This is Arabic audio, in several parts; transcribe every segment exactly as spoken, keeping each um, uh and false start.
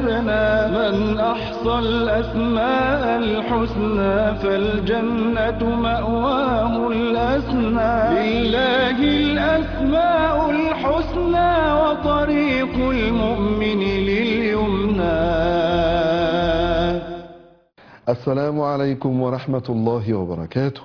وجدنا من أحصى الأسماء الحسنى فالجنة مأواه الأسنى. لله الأسماء الحسنى وطريق المؤمن لليمنى. السلام عليكم ورحمة الله وبركاته.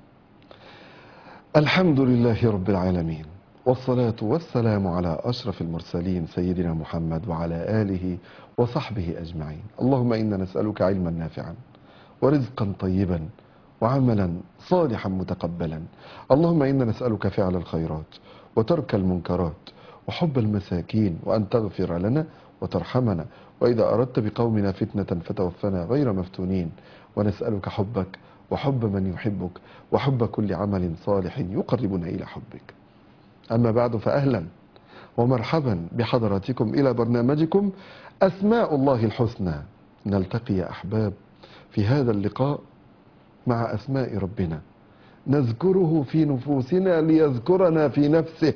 الحمد لله رب العالمين، والصلاة والسلام على أشرف المرسلين سيدنا محمد وعلى آله وصحبه أجمعين. اللهم إنا نسألك علما نافعا ورزقا طيبا وعملا صالحا متقبلا. اللهم إنا نسألك فعل الخيرات وترك المنكرات وحب المساكين، وأن تغفر لنا وترحمنا، وإذا أردت بقومنا فتنة فتوفنا غير مفتونين. ونسألك حبك وحب من يحبك وحب كل عمل صالح يقربنا إلى حبك. أما بعد، فأهلا ومرحبا بحضراتكم إلى برنامجكم أسماء الله الحسنى. نلتقي يا أحباب في هذا اللقاء مع أسماء ربنا، نذكره في نفوسنا ليذكرنا في نفسه،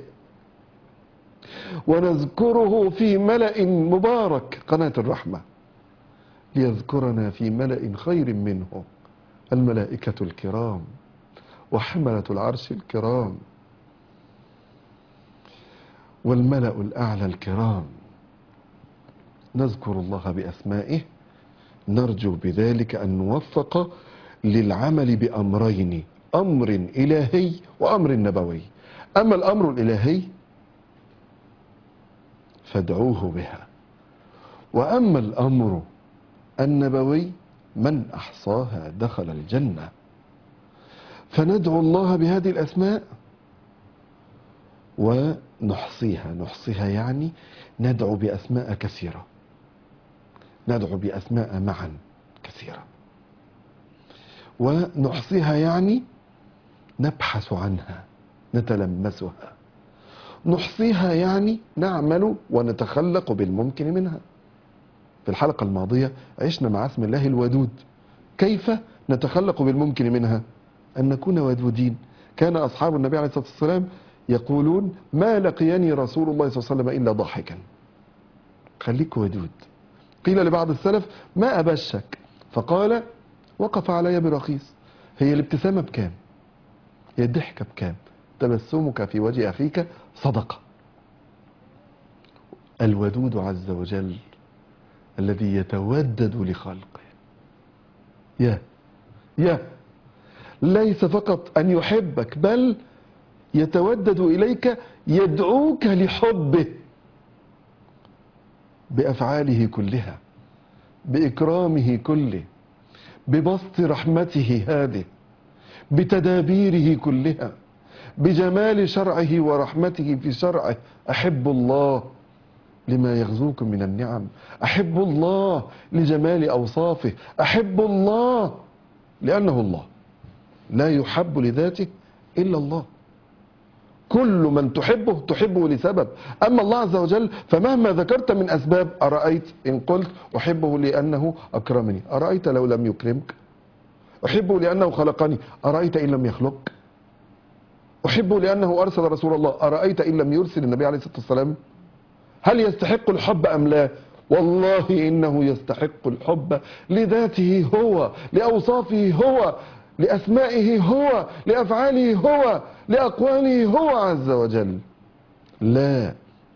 ونذكره في ملأ مبارك قناة الرحمة ليذكرنا في ملأ خير منه، الملائكة الكرام وحملة العرش الكرام والملأ الأعلى الكرام. نذكر الله بأسمائه، نرجو بذلك أن نوفق للعمل بأمرين، أمر إلهي وأمر نبوي. أما الأمر الإلهي فادعوه بها، وأما الأمر النبوي من أحصاها دخل الجنة. فندعو الله بهذه الأسماء ونحصيها. نحصيها يعني ندعو بأسماء كثيرة، ندعو بأسماء معا كثيرة. ونحصيها يعني نبحث عنها، نتلمسها. نحصيها يعني نعمل ونتخلق بالممكن منها. في الحلقة الماضية عشنا مع اسم الله الودود، كيف نتخلق بالممكن منها؟ أن نكون ودودين. كان أصحاب النبي عليه الصلاة والسلام يقولون: ما لقيني رسول الله صلى الله عليه وسلم إلا ضاحكا. خليك ودود. قيل لبعض السلف: ما أبشك؟ فقال: وقف علي برخيص. هي الابتسامة بكام؟ هي الضحكة بكام؟ تبسمك في وجه أخيك صدقة. الودود عز وجل الذي يتودد لخلقه، يا يا ليس فقط أن يحبك، بل يتودد إليك، يدعوك لحبه بأفعاله كلها، بإكرامه كله، ببسط رحمته هذه، بتدابيره كلها، بجمال شرعه ورحمته في شرعه. أحب الله لما يغزوكم من النعم، أحب الله لجمال أوصافه، أحب الله لأنه الله، لا يحب لذاته إلا الله. كل من تحبه تحبه لسبب. أما الله عز وجل فمهما ذكرت من أسباب، أرأيت إن قلت أحبه لأنه أكرمني، أرأيت لو لم يكرمك؟ أحبه لأنه خلقني، أرأيت إن لم يخلق؟ أحبه لأنه أرسل رسول الله، أرأيت إن لم يرسل النبي عليه الصلاة والسلام؟ هل يستحق الحب أم لا؟ والله إنه يستحق الحب لذاته هو، لأوصافه هو، لأسمائه هو، لأفعاله هو، لأقواله هو عز وجل، لا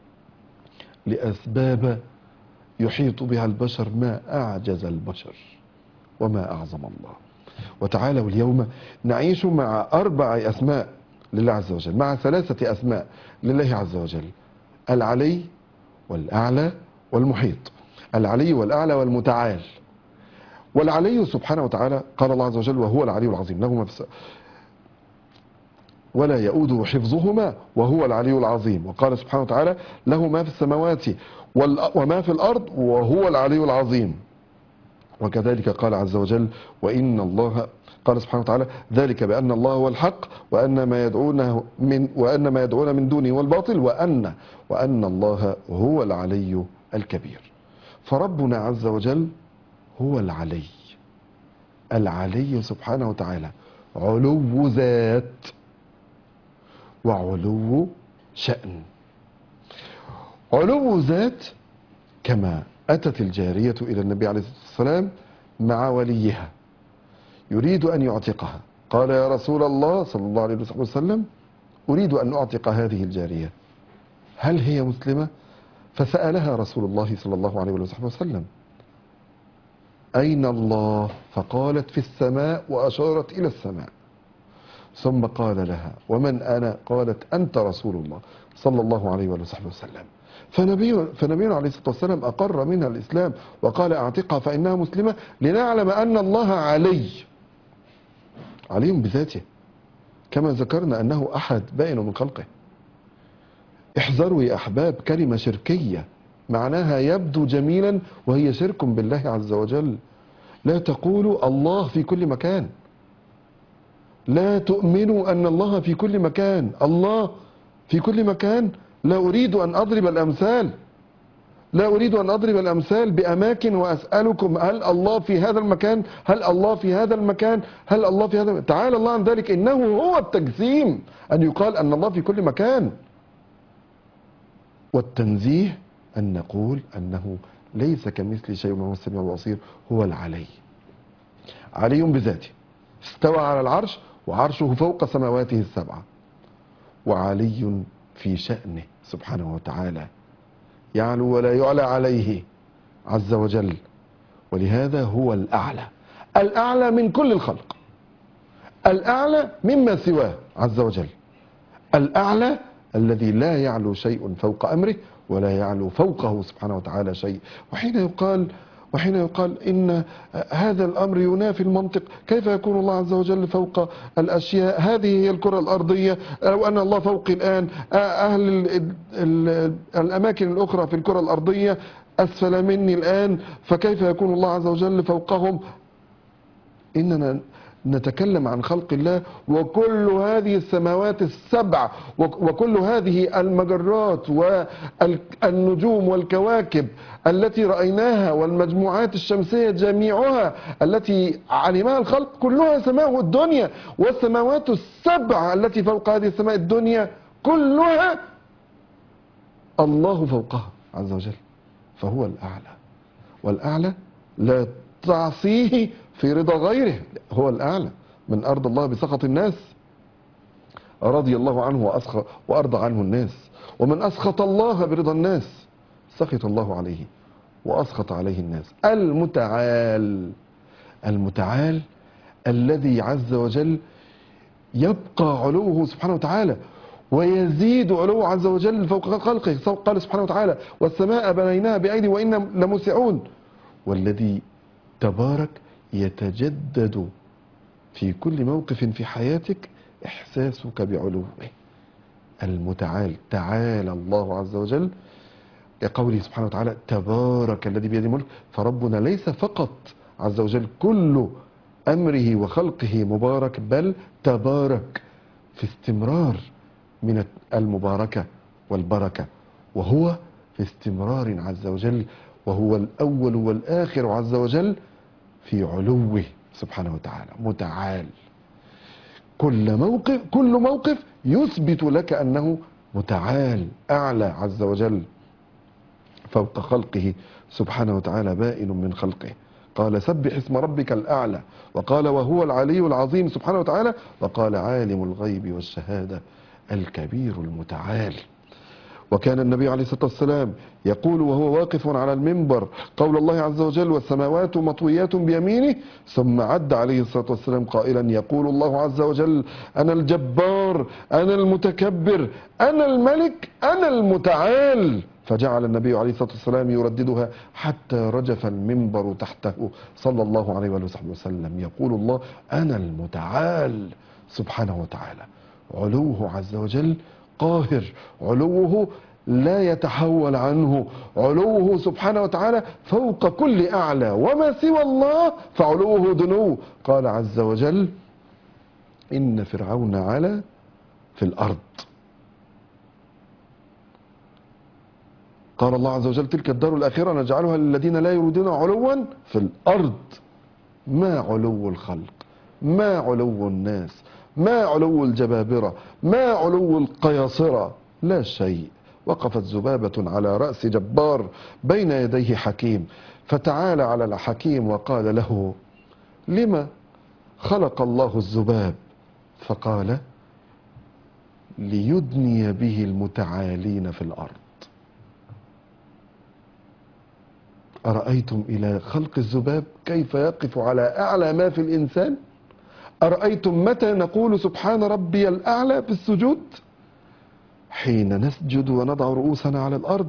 لأسباب يحيط بها البشر. ما أعجز البشر وما أعظم الله. وتعالوا اليوم نعيش مع أربع أسماء لله عز وجل، مع ثلاثة أسماء لله عز وجل: العلي والأعلى والمحيط. العلي والأعلى والمتعال. والعلي سبحانه وتعالى قال الله عز وجل: وهو العلي العظيم، له ما في ولا يؤوده حفظهما وهو العلي العظيم. وقال سبحانه وتعالى: له ما في السماوات وما في الأرض وهو العلي العظيم. وكذلك قال عز وجل: وإن الله، قال سبحانه وتعالى: ذلك بأن الله هو الحق وأن ما يدعونه من وأن ما يدعون من دونه هو الباطل وأن وأن الله هو العلي الكبير. فربنا عز وجل هو العلي، العلي سبحانه وتعالى، علو ذات وعلو شأن. علو ذات كما أتت الجارية إلى النبي عليه الصلاة والسلام مع وليها يريد أن يعتقها. قال يا رسول الله صلى الله عليه وسلم أريد أن أعتق هذه الجارية، هل هي مسلمة؟ فسألها رسول الله صلى الله عليه وسلم أين الله؟ فقالت في السماء وأشارت إلى السماء. ثم قال لها ومن أنا؟ قالت أنت رسول الله صلى الله عليه وسلم. فنبي فنبينا عليه الصلاة والسلام أقر منها الإسلام وقال أعتقها فإنها مسلمة، لنعلم أن الله علي علي بذاته، كما ذكرنا أنه أحد بائن من خلقه. احذروا يا أحباب كلمة شركية معناها يبدو جميلا وهي شرك بالله عز وجل. لا تقولوا الله في كل مكان، لا تؤمنوا أن الله في كل مكان. الله في كل مكان؟ لا أريد أن أضرب الأمثال، لا أريد أن أضرب الأمثال بأماكن وأسألكم هل الله في هذا المكان؟ هل الله في هذا المكان؟ هل الله في هذا المكان؟ تعالى الله عن ذلك، إنه هو التجسيم أن يقال أن الله في كل مكان. والتنزيه أن نقول أنه ليس كمثل شيء وهو السميع البصير، هو العلي، علي بذاته، استوى على العرش وعرشه فوق سماواته السبعة، وعلي في شأنه سبحانه وتعالى، يعلو ولا يعلى عليه عز وجل، ولهذا هو الأعلى، الأعلى من كل الخلق، الأعلى مما سواه عز وجل، الأعلى الذي لا يعلو شيء فوق أمره ولا يعلو فوقه سبحانه وتعالى شيء. وحين يقال وحين يقال إن هذا الأمر ينافي المنطق، كيف يكون الله عز وجل فوق الأشياء؟ هذه هي الكرة الأرضية، لو أن الله فوق الآن، أهل ال ال الأماكن الأخرى في الكرة الأرضية أسفل مني الآن، فكيف يكون الله عز وجل فوقهم؟ إننا نتكلم عن خلق الله، وكل هذه السماوات السبع وكل هذه المجرات والنجوم والكواكب التي رأيناها والمجموعات الشمسية جميعها التي علمها الخلق كلها سماء الدنيا، والسماوات السبع التي فوق هذه السماء الدنيا كلها الله فوقها عز وجل، فهو الأعلى، والأعلى لا تعصيه في رضا غيره، هو الأعلى. من أرضى الله بسخط الناس رضي الله عنه وأسخط وأرضى عنه الناس، ومن أسخط الله برضا الناس سخط الله عليه وأسخط عليه الناس. المتعال، المتعال الذي عز وجل يبقى علوه سبحانه وتعالى ويزيد علوه عز وجل فوق خلقه، قال سبحانه وتعالى والسماء بنيناها بأيدي وإنا لموسعون، والذي تبارك يتجدد في كل موقف في حياتك إحساسك بعلوه. المتعال، تعالى الله عز وجل، كقوله سبحانه وتعالى تبارك الذي بيده الملك، فربنا ليس فقط عز وجل كل أمره وخلقه مبارك، بل تبارك في استمرار من المباركة والبركة، وهو في استمرار عز وجل، وهو الأول والآخر عز وجل في علوه سبحانه وتعالى متعال. كل موقف كل موقف يثبت لك أنه متعال، أعلى عز وجل فوق خلقه سبحانه وتعالى، بائن من خلقه. قال سبح اسم ربك الأعلى، وقال وهو العلي العظيم سبحانه وتعالى، وقال عالم الغيب والشهادة الكبير المتعال. وكان النبي عليه الصلاة والسلام يقول وهو واقف على المنبر قول الله عز وجل والسماوات مطويات بيمينه، ثم عد عليه الصلاة والسلام قائلا يقول الله عز وجل أنا الجبار، أنا المتكبر، أنا الملك، أنا المتعال، فجعل النبي عليه الصلاة والسلام يرددها حتى رجف المنبر تحته صلى الله عليه وآله وسلم، يقول الله أنا المتعال سبحانه وتعالى. علوه عز وجل قاهر، علوه لا يتحول عنه، علوه سبحانه وتعالى فوق كل أعلى، وما سوى الله فعلوه دنو. قال عز وجل إن فرعون علا في الأرض، قال الله عز وجل تلك الدار الآخرة نجعلها للذين لا يريدون علوا في الأرض. ما علو الخلق، ما علو الناس، ما علو الجبابرة، ما علو القياصرة، لا شيء، وقفت ذبابة على رأس جبار بين يديه حكيم، فتعالى على الحكيم وقال له: لما خلق الله الذباب؟ فقال: ليدني به المتعالين في الأرض. أرأيتم إلى خلق الذباب كيف يقف على أعلى ما في الإنسان؟ أرأيتم متى نقول سبحان ربي الأعلى في السجود؟ حين نسجد ونضع رؤوسنا على الأرض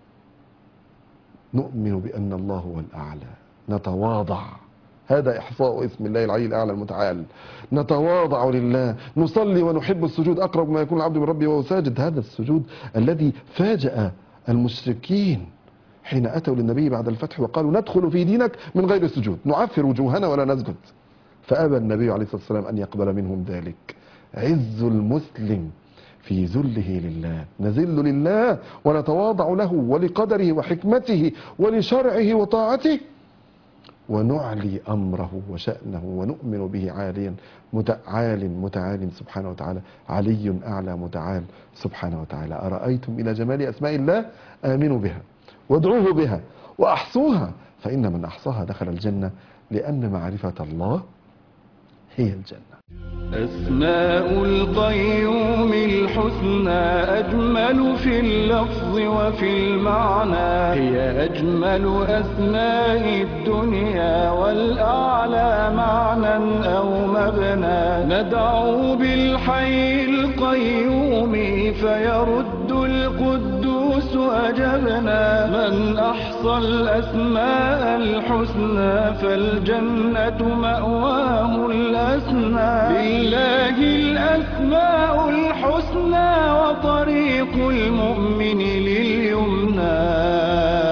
نؤمن بأن الله هو الأعلى، نتواضع، هذا إحصاء اسم الله العلي الأعلى المتعال، نتواضع لله، نصلي ونحب السجود، أقرب ما يكون العبد من ربه وهو ساجد. هذا السجود الذي فاجأ المشركين حين أتوا للنبي بعد الفتح وقالوا: ندخل في دينك من غير سجود، نعفر وجوهنا ولا نسجد. فأبى النبي عليه الصلاة والسلام أن يقبل منهم ذلك. عز المسلم في ذله لله، نذل لله ونتواضع له ولقدره وحكمته ولشرعه وطاعته، ونعلي أمره وشأنه ونؤمن به عاليا متعال متعال سبحانه وتعالى، علي أعلى متعال سبحانه وتعالى. أرأيتم إلى جمال أسماء الله؟ آمنوا بها وادعوه بها وأحصوها، فإن من أحصاها دخل الجنة، لأن معرفة الله هي الجنة. أسماء القيوم الحسنى أجمل في اللفظ وفي المعنى، هي أجمل أسماء الدنيا والأعلى معنى أو مبنى. ندعو بالحي القيوم فيرد القدوس أجبنا، من أحصى الأسماء الحسنى فالجنة مأواه الأسنى. لله الأسماء الحسنى وطريق المؤمن لليمنى.